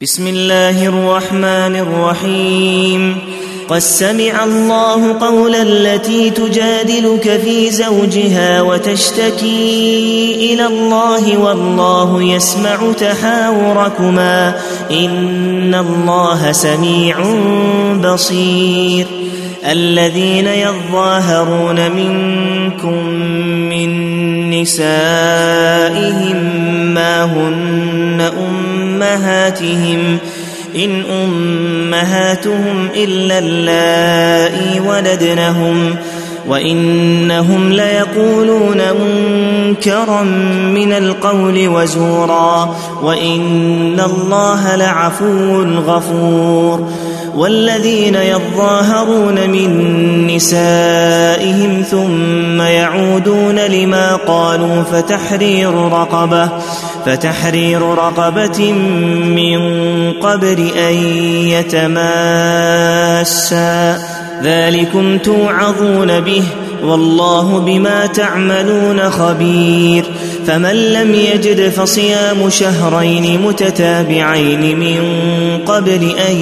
بسم الله الرحمن الرحيم. قد سمع الله قول التي تجادلك في زوجها وتشتكي إلى الله والله يسمع تحاوركما إن الله سميع بصير. الذين يظاهرون منكم من نسائهم ما هن أمهاتهم إن أمهاتهم إلا اللائي ولدنهم وإنهم ليقولون منكرا من القول وزورا وإن الله لعفو غفور. والذين يظاهرون من نسائهم ثم يعودون لما قالوا فتحرير رقبة من قبل أن يتماسا ذلكم توعظون به والله بما تعملون خبير. فمن لم يجد فصيام شهرين متتابعين من قبل أن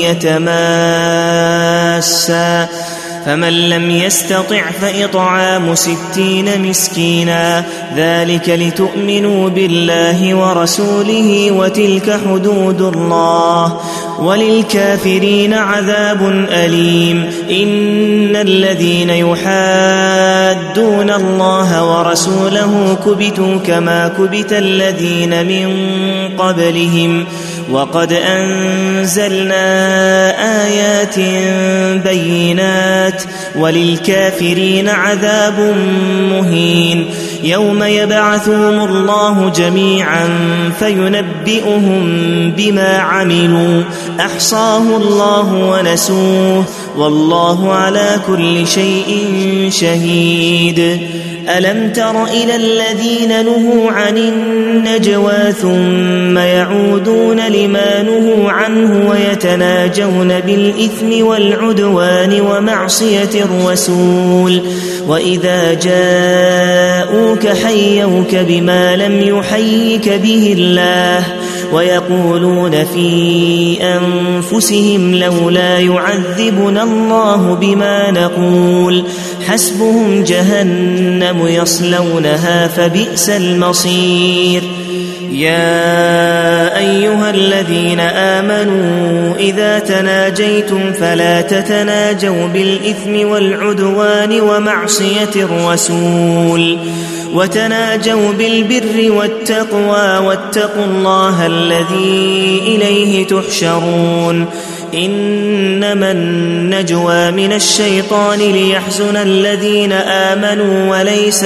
يتماسا فمن لم يستطع فإطعام 60 مسكينا ذلك لتؤمنوا بالله ورسوله وتلك حدود الله وللكافرين عذاب أليم. إن الذين يحادون الله ورسوله كبتوا كما كبت الذين من قبلهم وقد أنزلنا آيات بينات وللكافرين عذاب مهين. يوم يبعثهم الله جميعا فينبئهم بما عملوا أحصاه الله ونسوه والله على كل شيء شهيد. ألم تر إلى الذين نهوا عن النجوى ثم يعودون لما نهوا عنه ويتناجون بالإثم والعدوان ومعصية الرسول وإذا جاءوك حيوك بما لم يحيك به الله ويقولون في أنفسهم لولا يعذبنا الله بما نقول حسبهم جهنم يصلونها فبئس المصير. يا أيها الذين آمنوا إذا تناجيتم فلا تتناجوا بالإثم والعدوان ومعصية الرسول وتناجوا بالبر والتقوى واتقوا الله الذي إليه تحشرون. إنما النجوى من الشيطان ليحزن الذين آمنوا وليس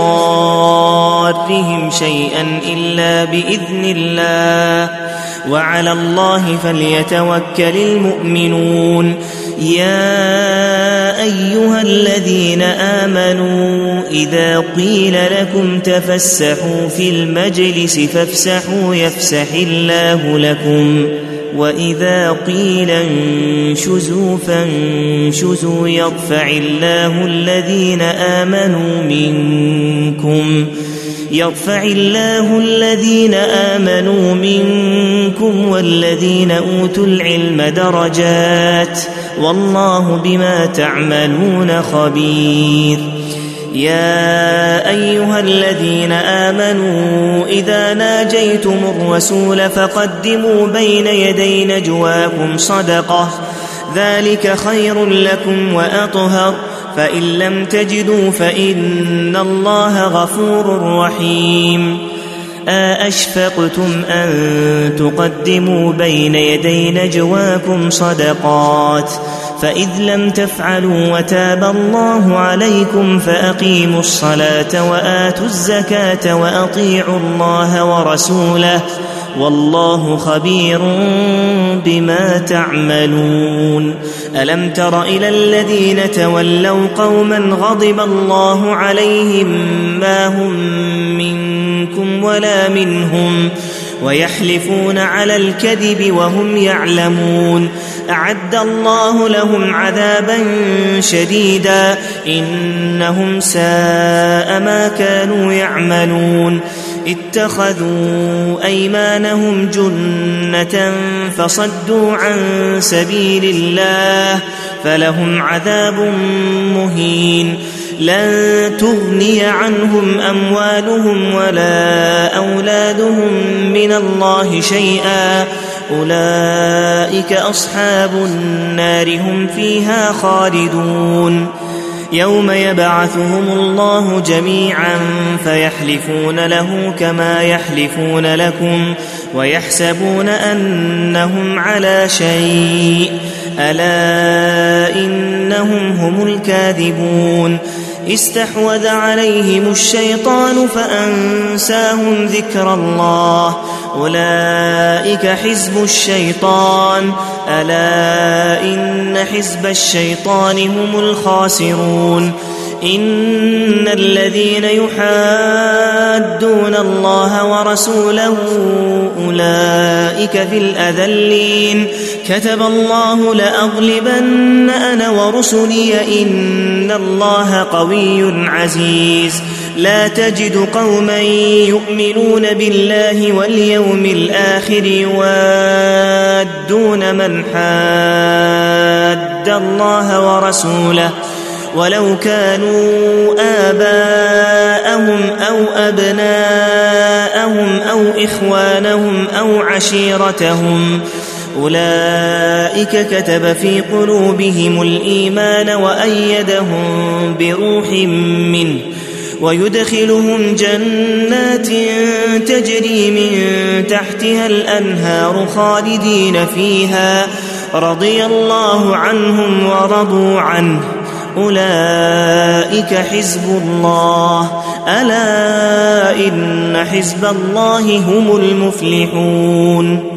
بضارهم شيئا إلا بإذن الله وعلى الله فليتوكل المؤمنون. يا أيها الذين آمنوا إذا قيل لكم تفسحوا في المجلس فافسحوا يفسح الله لكم وإذا قيل انشزوا فانشزوا يرفع الله الذين آمنوا منكم والذين أوتوا العلم درجات والله بما تعملون خبير. يا أيها الذين آمنوا إذا ناجيتم الرسول فقدموا بين يدي نجواكم صدقة ذلك خير لكم وأطهر فإن لم تجدوا فإن الله غفور رحيم. أأشفقتم أن تقدموا بين يدي نجواكم صدقات فإذ لم تفعلوا وتاب الله عليكم فأقيموا الصلاة وآتوا الزكاة وأطيعوا الله ورسوله والله خبير بما تعملون. ألم تر إلى الذين تولوا قوما غضب الله عليهم ما هم منكم ولا منهم ويحلفون على الكذب وهم يعلمون أعد الله لهم عذابا شديدا إنهم ساء ما كانوا يعملون. اتخذوا أيمانهم جنة فصدوا عن سبيل الله فلهم عذاب مهين لن تغني عنهم أموالهم ولا أولادهم من الله شيئا أولئك أصحاب النار هم فيها خالدون يوم يبعثهم الله جميعا فيحلفون له كما يحلفون لكم ويحسبون أنهم على شيء ألا إنهم هم الكاذبون استحوذ عليهم الشيطان فأنساهم ذكر الله أولئك حزب الشيطان ألا إن حزب الشيطان هم الخاسرون إن الذين يحادون الله ورسوله أولئك في الأذلين كتب الله لأغلبن أنا ورسلي إن الله قوي عزيز لا تجد قوما يؤمنون بالله واليوم الآخر يوادون من حاد الله ورسوله ولو كانوا آباءهم أو أبناءهم أو إخوانهم أو عشيرتهم أولئك كتب في قلوبهم الإيمان وأيدهم بروح منه ويدخلهم جنات تجري من تحتها الأنهار خالدين فيها رضي الله عنهم ورضوا عنه أولئك حزب الله ألا إن حزب الله هم المفلحون